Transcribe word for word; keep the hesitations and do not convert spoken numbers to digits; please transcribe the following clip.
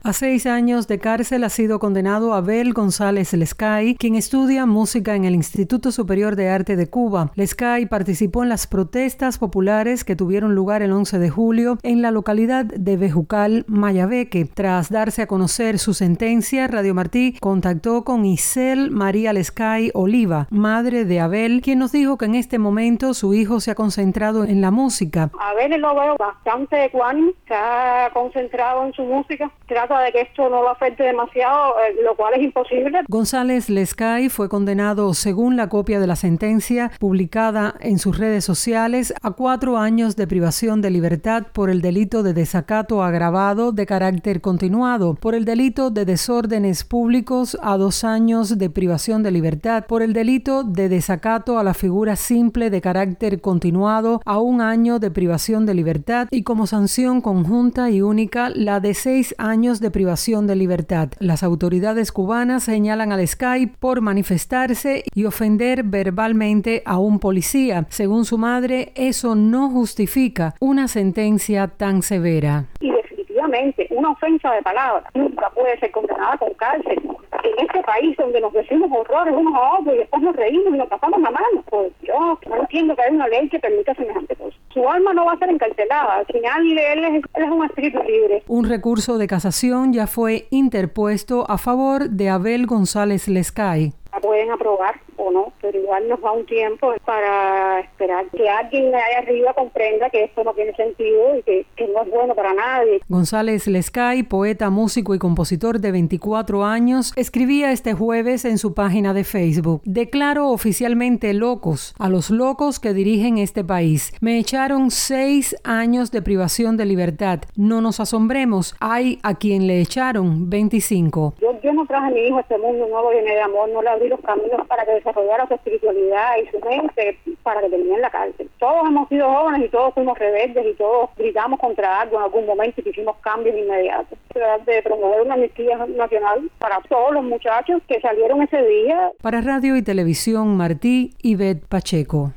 A seis años de cárcel ha sido condenado Abel González Lescay, quien estudia música en el Instituto Superior de Arte de Cuba. Lescay participó en las protestas populares que tuvieron lugar el once de julio en la localidad de Bejucal, Mayabeque. Tras darse a conocer su sentencia, Radio Martí contactó con Isel María Lescay Oliva, madre de Abel, quien nos dijo que en este momento su hijo se ha concentrado en la música. Abel lo veo bastante ecuánime, se ha concentrado en su música, trata de que esto no lo afecte demasiado, eh, lo cual es imposible. González Lescay fue condenado, según la copia de la sentencia publicada en sus redes sociales, a cuatro años de privación de libertad por el delito de desacato agravado de carácter continuado, por el delito de desórdenes públicos a dos años de privación de libertad, por el delito de desacato a la figura simple de carácter continuado a un año de privación de libertad y como sanción conjunta y única la de seis años de privación de libertad. Las autoridades cubanas señalan a Lescay por manifestarse y ofender verbalmente a un policía. Según su madre, eso no justifica una sentencia tan severa. Y definitivamente, una ofensa de palabra nunca puede ser condenada con cárcel. En este país donde nos decimos horrores unos a otros y después nos reímos y nos pasamos la mano, pues yo no entiendo que haya una ley que permita semejante cosa. Su alma no va a ser encarcelada, al final él es, él es un espíritu libre. Un recurso de casación ya fue interpuesto a favor de Abel González Lescay. La pueden aprobar o no, pero igual nos da un tiempo para esperar que alguien allá arriba comprenda que esto no tiene sentido y que, que no es bueno para nadie. González Lescay, poeta, músico y compositor de veinticuatro años, escribía este jueves en su página de Facebook: declaro oficialmente locos a los locos que dirigen este país. Me echaron seis años de privación de libertad. No nos asombremos, hay a quien le echaron veinticinco. Yo, yo no traje a mi hijo a este mundo, no lo llené de amor, no le abrí los caminos para que desarrollara su espiritualidad y su mente para que termine en la cárcel. Todos hemos sido jóvenes y todos fuimos rebeldes y todos gritamos contra algo en algún momento y hicimos cambios inmediatos. Tratar de promover una amnistía nacional para todos los muchachos que salieron ese día. Para Radio y Televisión Martí, Ivette Pacheco.